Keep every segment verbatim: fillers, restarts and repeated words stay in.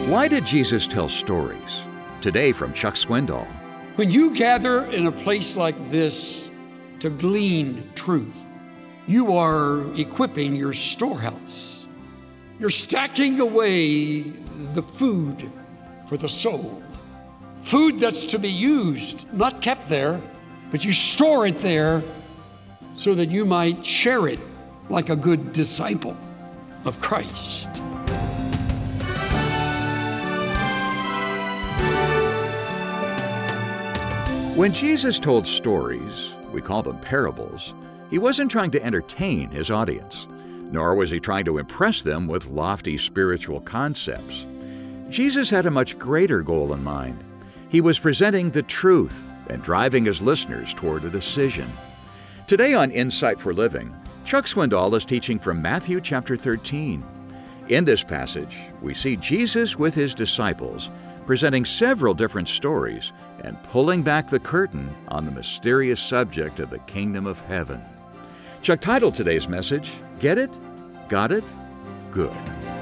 Why did Jesus tell stories? Today from Chuck Swindoll. When you gather in a place like this to glean truth, you are equipping your storehouse. You're stacking away the food for the soul. Food that's to be used, not kept there, but you store it there so that you might share it like a good disciple of Christ. When Jesus told stories, we call them parables, he wasn't trying to entertain his audience, nor was he trying to impress them with lofty spiritual concepts. Jesus had a much greater goal in mind. He was presenting the truth and driving his listeners toward a decision. Today on Insight for Living, Chuck Swindoll is teaching from Matthew chapter thirteen. In this passage, we see Jesus with his disciples presenting several different stories and pulling back the curtain on the mysterious subject of the kingdom of heaven. Chuck titled today's message, Get It? Got It? Good.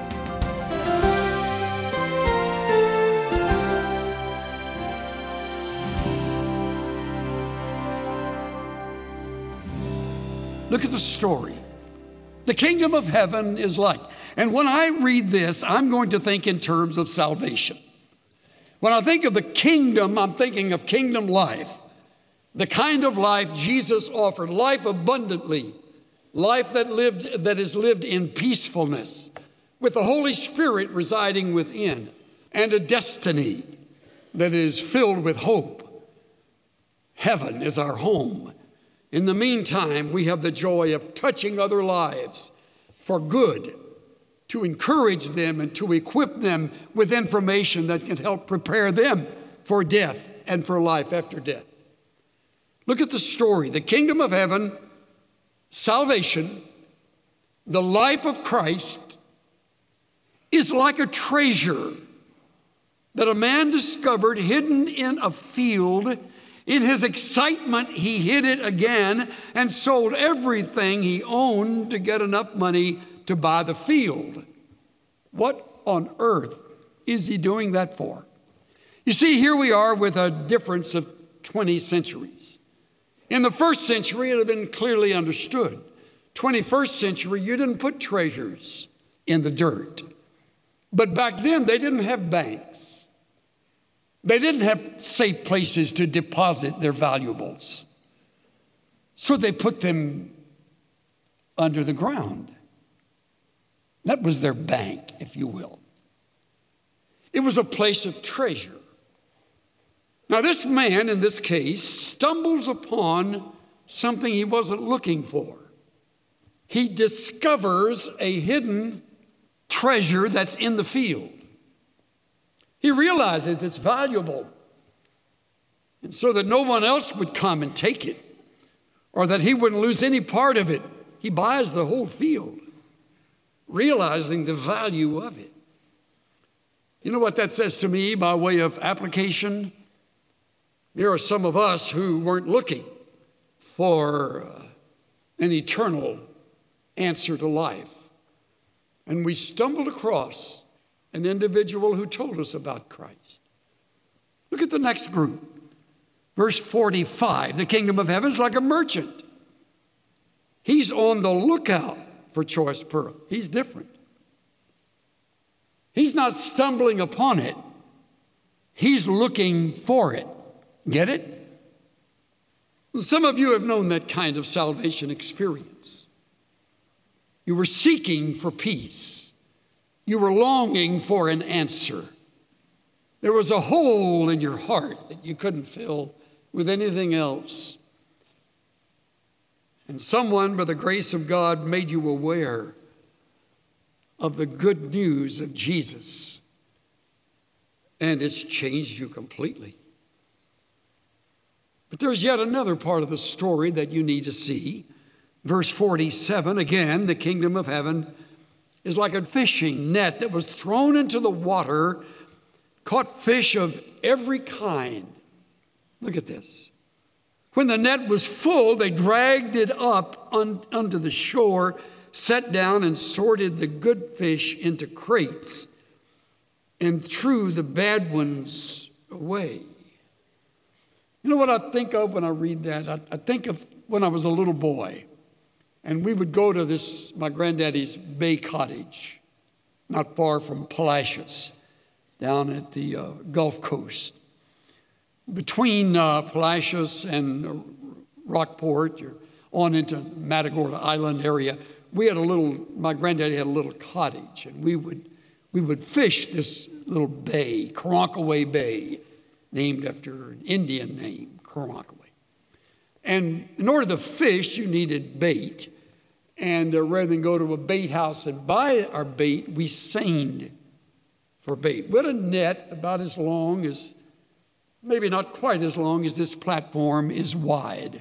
Look at the story. The kingdom of heaven is like. And when I read this, I'm going to think in terms of salvation. When I think of the kingdom, I'm thinking of kingdom life. The kind of life Jesus offered, life abundantly, life that lived that is lived in peacefulness, with the Holy Spirit residing within, and a destiny that is filled with hope. Heaven is our home. In the meantime, we have the joy of touching other lives for good, to encourage them and to equip them with information that can help prepare them for death and for life after death. Look at the story. The kingdom of heaven, salvation, the life of Christ is like a treasure that a man discovered hidden in a field. In his excitement, he hid it again and sold everything he owned to get enough money to buy the field. What on earth is he doing that for? You see, here we are with a difference of twenty centuries. In the first century, it had been clearly understood. twenty-first century, you didn't put treasures in the dirt. But back then, they didn't have banks. They didn't have safe places to deposit their valuables. So they put them under the ground. That was their bank, if you will. It was a place of treasure. Now, this man, in this case, stumbles upon something he wasn't looking for. He discovers a hidden treasure that's in the field. He realizes it's valuable. And so that no one else would come and take it, or that he wouldn't lose any part of it, he buys the whole field, realizing the value of it. You know what that says to me by way of application? There are some of us who weren't looking for uh, an eternal answer to life. And we stumbled across an individual who told us about Christ. Look at the next group. Verse forty-five, the kingdom of heaven is like a merchant. He's on the lookout for choice pearl. He's different. He's not stumbling upon it. He's looking for it. Get it? Some of you have known that kind of salvation experience. You were seeking for peace. You were longing for an answer. There was a hole in your heart that you couldn't fill with anything else. And someone, by the grace of God, made you aware of the good news of Jesus. And it's changed you completely. But there's yet another part of the story that you need to see. Verse forty-seven, again, the kingdom of heaven is like a fishing net that was thrown into the water, caught fish of every kind. Look at this. When the net was full, they dragged it up on, onto the shore, sat down and sorted the good fish into crates, and threw the bad ones away. You know what I think of when I read that? I, I think of when I was a little boy, and we would go to this, my granddaddy's bay cottage, not far from Palacios, down at the uh, Gulf Coast. Between uh, Palacios and Rockport, you're on into Matagorda Island area, we had a little, my granddaddy had a little cottage, and we would we would fish this little bay, Karankawa Bay, named after an Indian name, Karankawa. And in order to fish, you needed bait. And uh, rather than go to a bait house and buy our bait, we seined for bait. We had a net about as long as, maybe not quite as long as this platform is wide.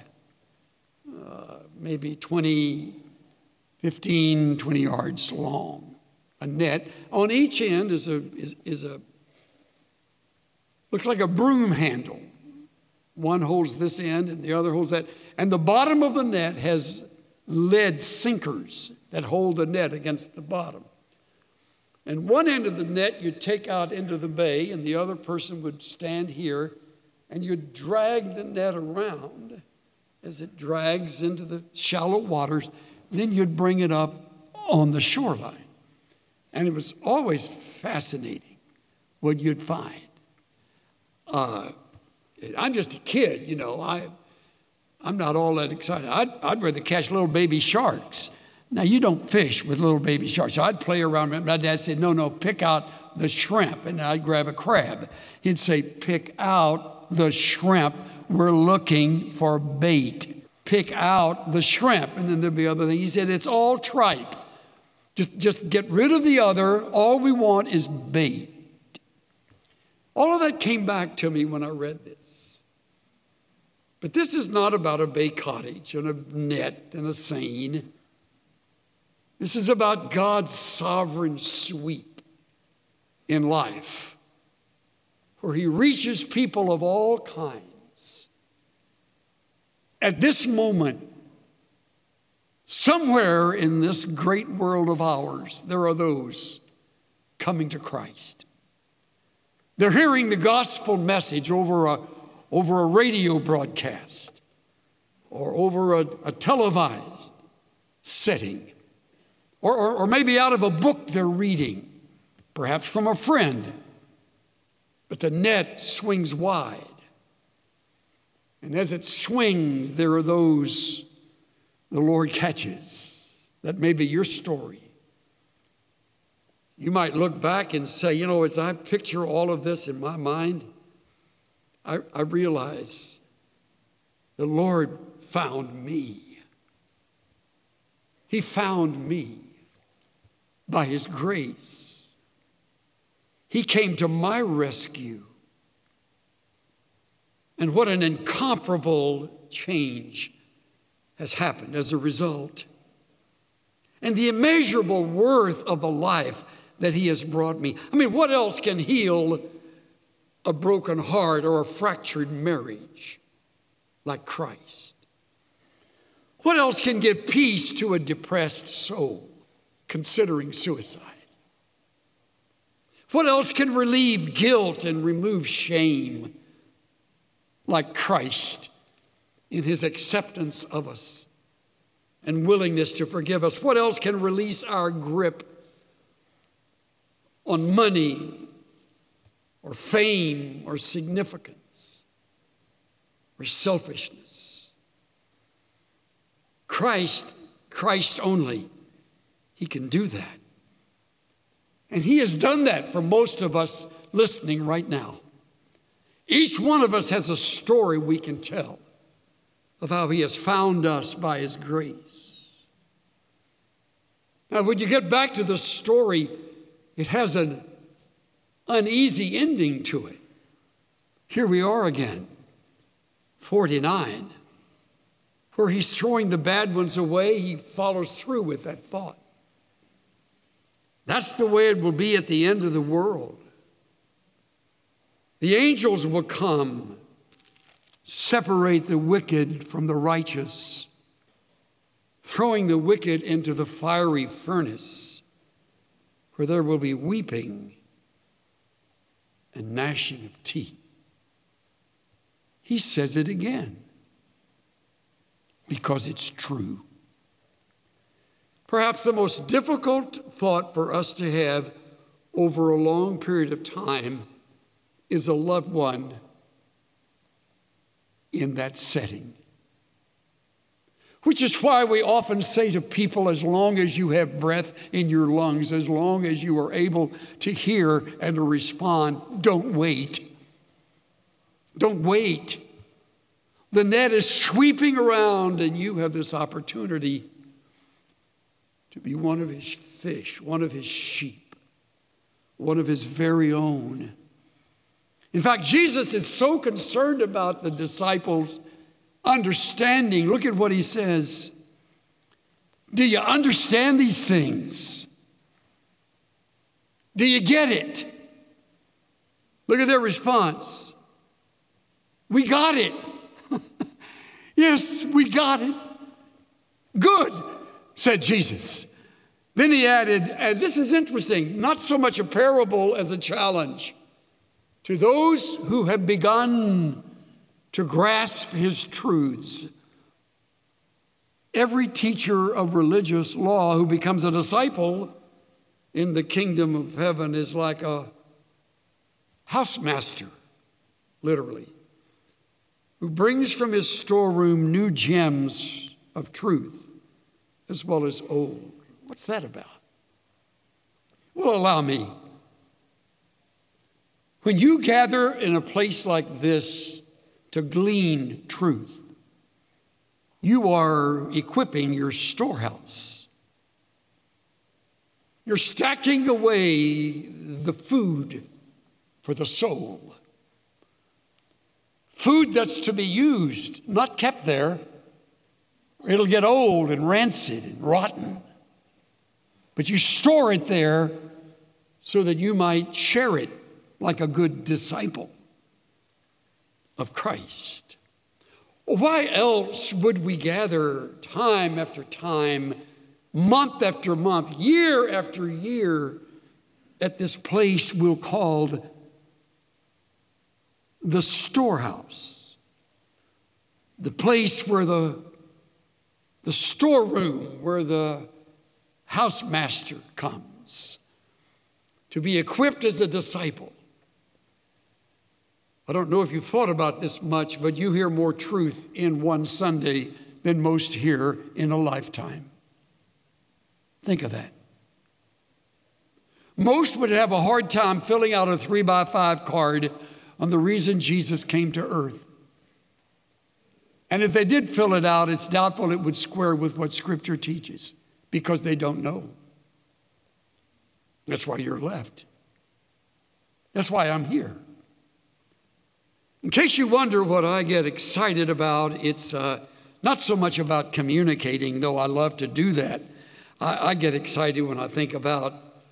Uh, maybe twenty, fifteen, twenty yards long. A net. On each end is a, is, is a, looks like a broom handle. One holds this end and the other holds that. And the bottom of the net has lead sinkers that hold the net against the bottom. And one end of the net you'd take out into the bay, and the other person would stand here, and you'd drag the net around as it drags into the shallow waters. Then you'd bring it up on the shoreline. And it was always fascinating what you'd find. Uh, I'm just a kid, you know. I, I'm not all that excited. I'd, I'd rather catch little baby sharks. Now, you don't fish with little baby sharks. So I'd play around. My dad said, no, no, pick out the shrimp. And I'd grab a crab. He'd say, pick out the shrimp. We're looking for bait. Pick out the shrimp. And then there'd be other things. He said, it's all tripe. Just, just get rid of the other. All we want is bait. All of that came back to me when I read this. But this is not about a bay cottage and a net and a seine. This is about God's sovereign sweep in life, where he reaches people of all kinds. At this moment, somewhere in this great world of ours, there are those coming to Christ. They're hearing the gospel message over a, over a radio broadcast or over a, a televised setting, or, or, or maybe out of a book they're reading, perhaps from a friend. But the net swings wide. And as it swings, there are those the Lord catches. That may be your story. You might look back and say, you know, as I picture all of this in my mind, I, I realize the Lord found me. He found me by his grace. He came to my rescue. And what an incomparable change has happened as a result. And the immeasurable worth of a life that he has brought me. I mean, what else can heal a broken heart or a fractured marriage like Christ? What else can give peace to a depressed soul considering suicide? What else can relieve guilt and remove shame like Christ in his acceptance of us and willingness to forgive us? What else can release our grip on money or fame or significance or selfishness? Christ, Christ only, he can do that. And he has done that for most of us listening right now. Each one of us has a story we can tell of how he has found us by his grace. Now, when you get back to the story, it has an uneasy ending to it. Here we are again, forty-nine, where he's throwing the bad ones away. He follows through with that thought. That's the way it will be at the end of the world. The angels will come, separate the wicked from the righteous, throwing the wicked into the fiery furnace, where there will be weeping and gnashing of teeth. He says it again because it's true. Perhaps the most difficult thought for us to have over a long period of time is a loved one in that setting. Which is why we often say to people, as long as you have breath in your lungs, as long as you are able to hear and to respond, don't wait. Don't wait. The net is sweeping around and you have this opportunity to be one of his fish, one of his sheep, one of his very own. In fact, Jesus is so concerned about the disciples' understanding. Look at what he says. Do you understand these things? Do you get it? Look at their response. We got it. Yes, we got it. Good, said Jesus. Then he added, and this is interesting, not so much a parable as a challenge. To those who have begun to grasp his truths, every teacher of religious law who becomes a disciple in the kingdom of heaven is like a housemaster, literally, who brings from his storeroom new gems of truth as well as old. What's that about? Well, allow me. When you gather in a place like this to glean truth, you are equipping your storehouse. You're stacking away the food for the soul. Food that's to be used, not kept there. It'll get old and rancid and rotten. But you store it there so that you might share it like a good disciple of Christ. Why else would we gather time after time, month after month, year after year at this place we'll call the storehouse, the place where the, the storeroom, where the housemaster comes to be equipped as a disciple. I don't know if you've thought about this much, but you hear more truth in one Sunday than most hear in a lifetime. Think of that. Most would have a hard time filling out a three by five card on the reason Jesus came to earth. And if they did fill it out, it's doubtful it would square with what Scripture teaches because they don't know. That's why you're left. That's why I'm here. In case you wonder what I get excited about, it's uh, not so much about communicating, though I love to do that. I, I get excited when I think about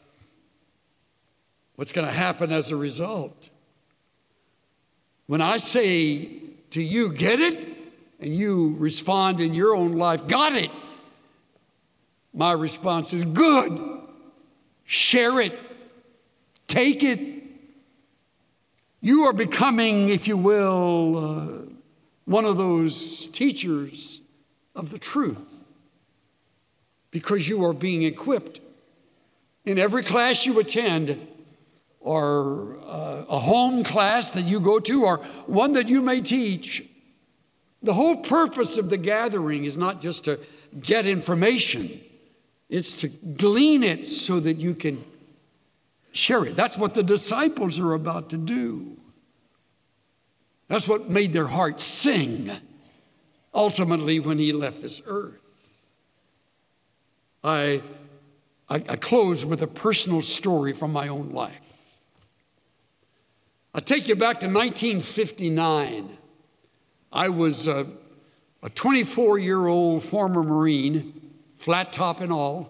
what's going to happen as a result. When I say to you, get it, and you respond in your own life, got it, my response is good. Share it. Take it. You are becoming, if you will, uh, one of those teachers of the truth because you are being equipped. In every class you attend, or uh, a home class that you go to, or one that you may teach, the whole purpose of the gathering is not just to get information. It's to glean it so that you can share it. That's what the disciples are about to do. That's what made their hearts sing ultimately when he left this earth. I, I, I close with a personal story from my own life. I'll take you back to nineteen fifty-nine. I was a, a twenty-four-year-old former Marine, flat top and all,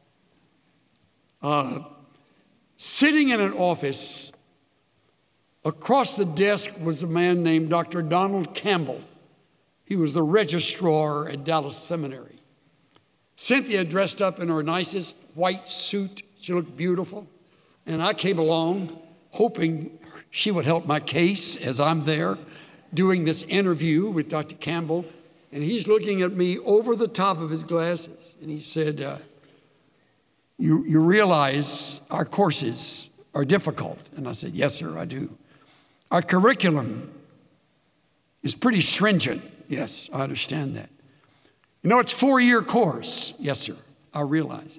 uh, sitting in an office. Across the desk was a man named Doctor Donald Campbell. He was the registrar at Dallas Seminary. Cynthia dressed up in her nicest white suit. She looked beautiful. And I came along hoping She would help my case as I'm there doing this interview with Doctor Campbell. And he's looking at me over the top of his glasses. And he said, uh, you, you realize our courses are difficult. And I said, yes, sir, I do. Our curriculum is pretty stringent. Yes, I understand that. You know, it's a four-year course. Yes, sir, I realize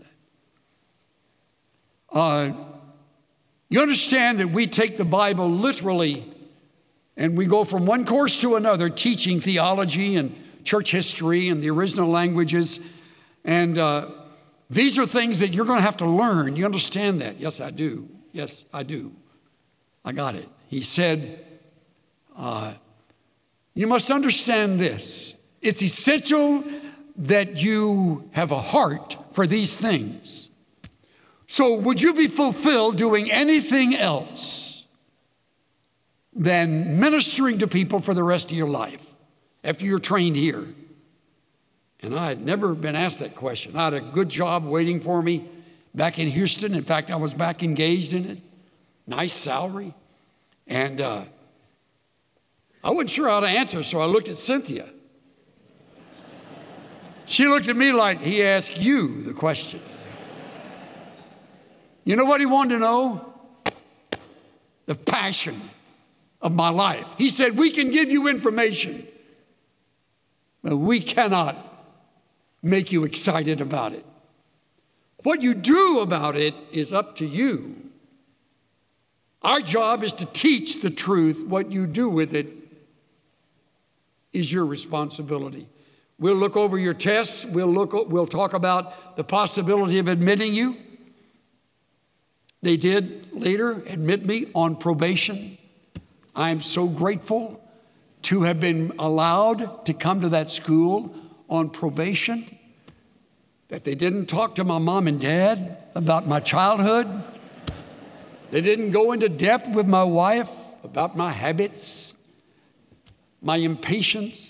that. Uh, you understand that we take the Bible literally and we go from one course to another teaching theology and church history and the original languages. And uh, these are things that you're going to have to learn. You understand that? Yes, I do. Yes, I do. I got it. He said, uh, you must understand this. It's essential that you have a heart for these things. So would you be fulfilled doing anything else than ministering to people for the rest of your life after you're trained here? And I had never been asked that question. I had a good job waiting for me back in Houston. In fact, I was back engaged in it. Nice salary. And uh, I wasn't sure how to answer, so I looked at Cynthia. She looked at me like he asked you the question. You know what he wanted to know? The passion of my life. He said, we can give you information, but we cannot make you excited about it. What you do about it is up to you. Our job is to teach the truth. What you do with it is your responsibility. We'll look over your tests. We'll look. We'll talk about the possibility of admitting you. They did later admit me on probation. I'm so grateful to have been allowed to come to that school on probation, that they didn't talk to my mom and dad about my childhood. They didn't go into depth with my wife about my habits, my impatience.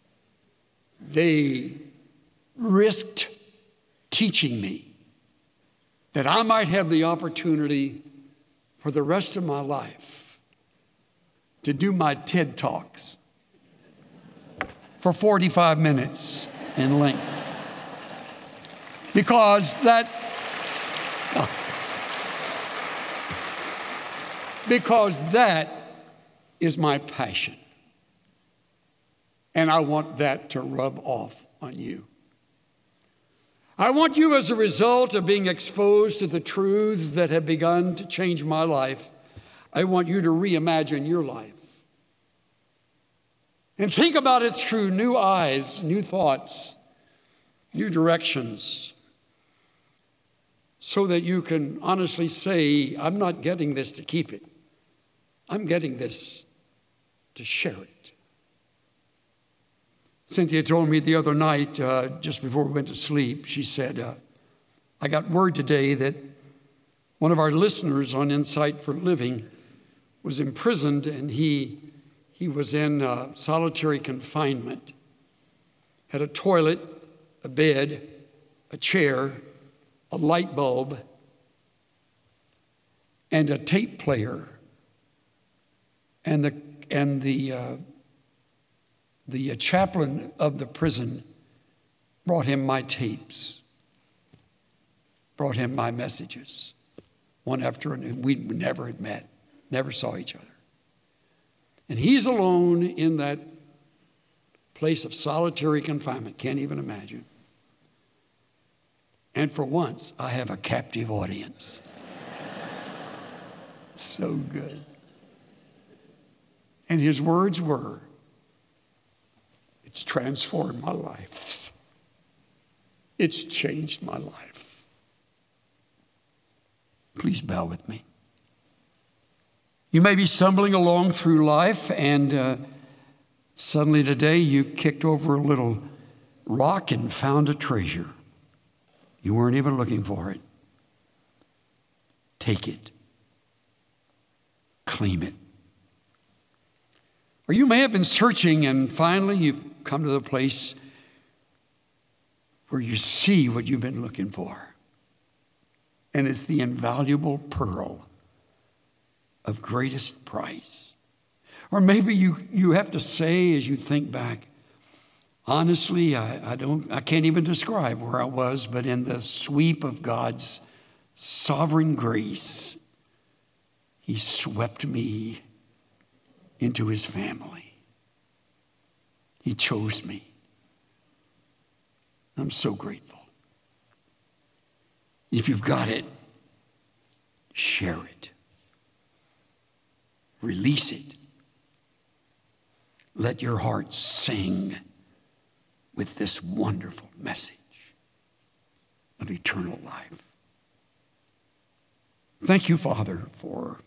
They risked teaching me that I might have the opportunity for the rest of my life to do my TED Talks for forty-five minutes in length. Because that, because that is my passion. And I want that to rub off on you. I want you, as a result of being exposed to the truths that have begun to change my life, I want you to reimagine your life. And think about it through new eyes, new thoughts, new directions, so that you can honestly say, I'm not getting this to keep it. I'm getting this to share it. Cynthia told me the other night, uh, just before we went to sleep, she said, uh, I got word today that one of our listeners on Insight for Living was imprisoned, and he, he was in uh, solitary confinement, had a toilet, a bed, a chair, a light bulb, and a tape player. And the, and the, uh, The chaplain of the prison brought him my tapes, brought him my messages, one after another. We never had met, never saw each other. And he's alone in that place of solitary confignment, can't even imagine. And for once, I have a captive audience. So good. And his words were, it's transformed my life. It's changed my life. Please bow with me. You may be stumbling along through life, and uh, suddenly today you've kicked over a little rock and found a treasure. You weren't even looking for it. Take it. Claim it. Or you may have been searching, and finally you've come to the place where you see what you've been looking for. And it's the invaluable pearl of greatest price. Or maybe you, you have to say as you think back, honestly, I, I don't I can't even describe where I was, but in the sweep of God's sovereign grace, he swept me into his family. He chose me. I'm so grateful. If you've got it, share it. Release it. Let your heart sing with this wonderful message of eternal life. Thank you, Father, for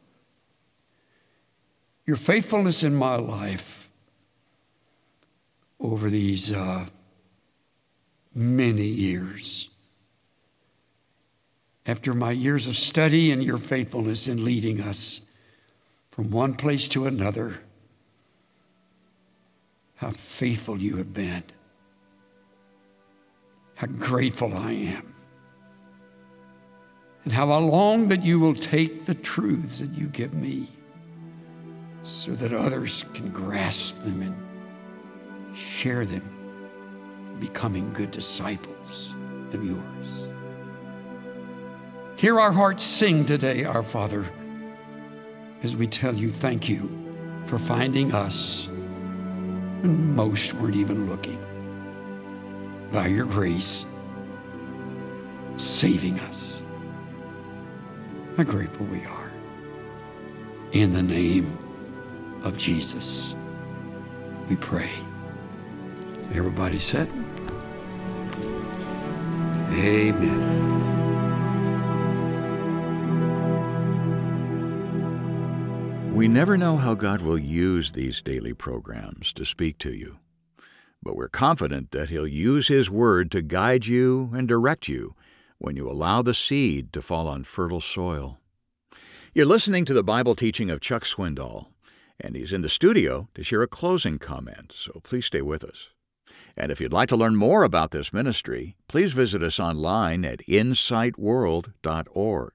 your faithfulness in my life over these uh, many years. After my years of study and your faithfulness in leading us from one place to another, how faithful you have been. How grateful I am. And how I long that you will take the truths that you give me so that others can grasp them and share them, becoming good disciples of yours. Hear our hearts sing today, our Father, as we tell you thank you for finding us when most weren't even looking. By your grace, saving us. How grateful we are. In the name of Jesus, we pray. Everybody said, amen. We never know how God will use these daily programs to speak to you, but we're confident that He'll use His Word to guide you and direct you when you allow the seed to fall on fertile soil. You're listening to the Bible teaching of Chuck Swindoll, and he's in the studio to share a closing comment, so please stay with us. And if you'd like to learn more about this ministry, please visit us online at insight world dot org.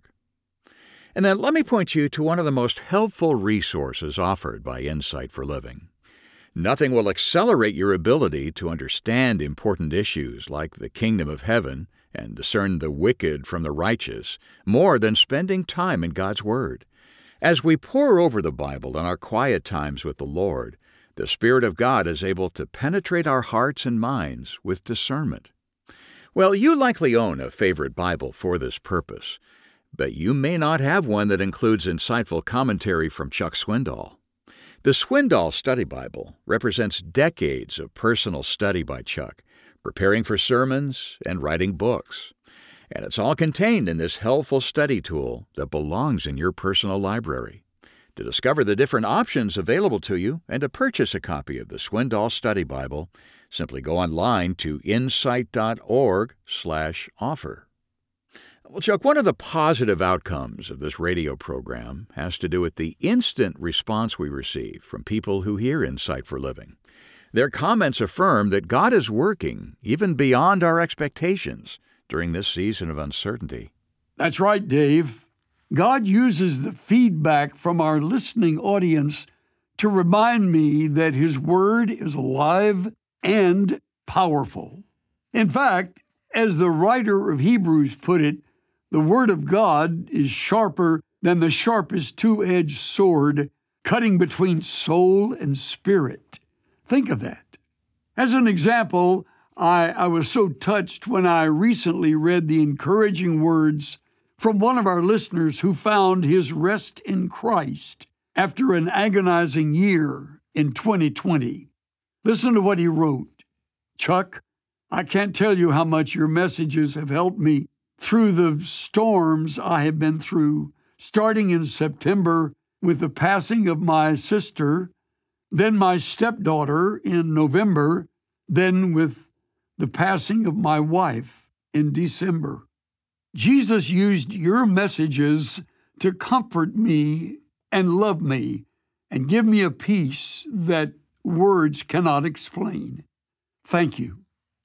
And then let me point you to one of the most helpful resources offered by Insight for Living. Nothing will accelerate your ability to understand important issues like the kingdom of heaven and discern the wicked from the righteous more than spending time in God's Word. As we pore over the Bible in our quiet times with the Lord, the Spirit of God is able to penetrate our hearts and minds with discernment. Well, you likely own a favorite Bible for this purpose, but you may not have one that includes insightful commentary from Chuck Swindoll. The Swindoll Study Bible represents decades of personal study by Chuck, preparing for sermons and writing books. And it's all contained in this helpful study tool that belongs in your personal library. To discover the different options available to you and to purchase a copy of the Swindoll Study Bible, simply go online to insight dot org slash offer. Well, Chuck, one of the positive outcomes of this radio program has to do with the instant response we receive from people who hear Insight for Living. Their comments affirm that God is working even beyond our expectations during this season of uncertainty. That's right, Dave. God uses the feedback from our listening audience to remind me that His Word is alive and powerful. In fact, as the writer of Hebrews put it, the Word of God is sharper than the sharpest two-edged sword, cutting between soul and spirit. Think of that. As an example, I, I was so touched when I recently read the encouraging words from one of our listeners who found his rest in Christ after an agonizing year in twenty twenty. Listen to what he wrote. Chuck, I can't tell you how much your messages have helped me through the storms I have been through, starting in September with the passing of my sister, then my stepdaughter in November, then with the passing of my wife in December. Jesus used your messages to comfort me and love me and give me a peace that words cannot explain. Thank you.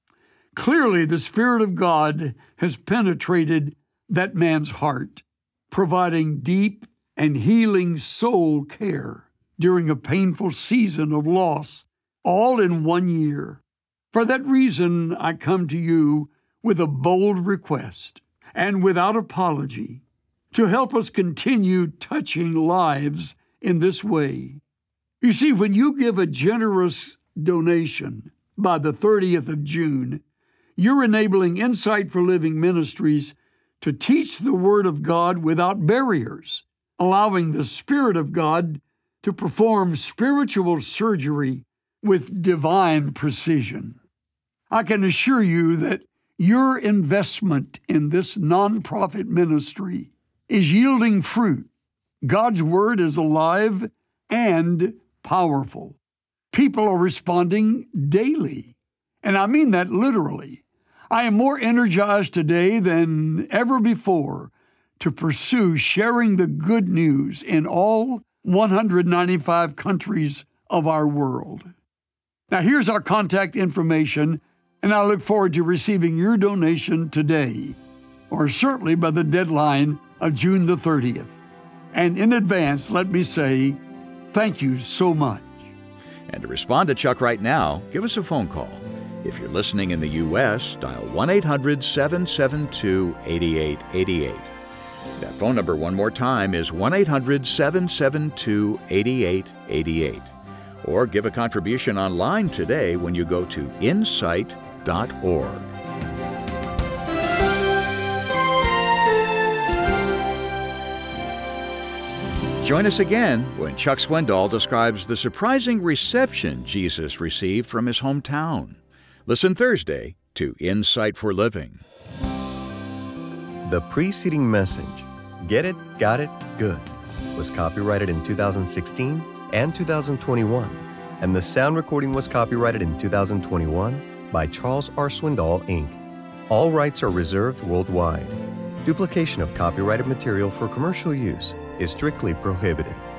Clearly, the Spirit of God has penetrated that man's heart, providing deep and healing soul care during a painful season of loss, all in one year. For that reason, I come to you with a bold request and without apology to help us continue touching lives in this way. You see, when you give a generous donation by the thirtieth of June, you're enabling Insight for Living Ministries to teach the Word of God without barriers, allowing the Spirit of God to perform spiritual surgery with divine precision. I can assure you that your investment in this nonprofit ministry is yielding fruit. God's Word is alive and powerful. People are responding daily, and I mean that literally. I am more energized today than ever before to pursue sharing the good news in all one hundred ninety-five countries of our world. Now, here's our contact information, and I look forward to receiving your donation today, or certainly by the deadline of June the thirtieth. And in advance, let me say, thank you so much. And to respond to Chuck right now, give us a phone call. If you're listening in the U S, dial one eight hundred seven seven two eight eight eight eight. That phone number one more time is one eight hundred seven seven two eight eight eight eight. Or give a contribution online today when you go to insight dot org. Join us again when Chuck Swindoll describes the surprising reception Jesus received from his hometown. Listen Thursday to Insight for Living. The preceding message, Get It, Got It, Good, was copyrighted in two thousand sixteen and two thousand twenty-one, and the sound recording was copyrighted in two thousand twenty-one by Charles R. Swindoll, Incorporated. All rights are reserved worldwide. Duplication of copyrighted material for commercial use is strictly prohibited.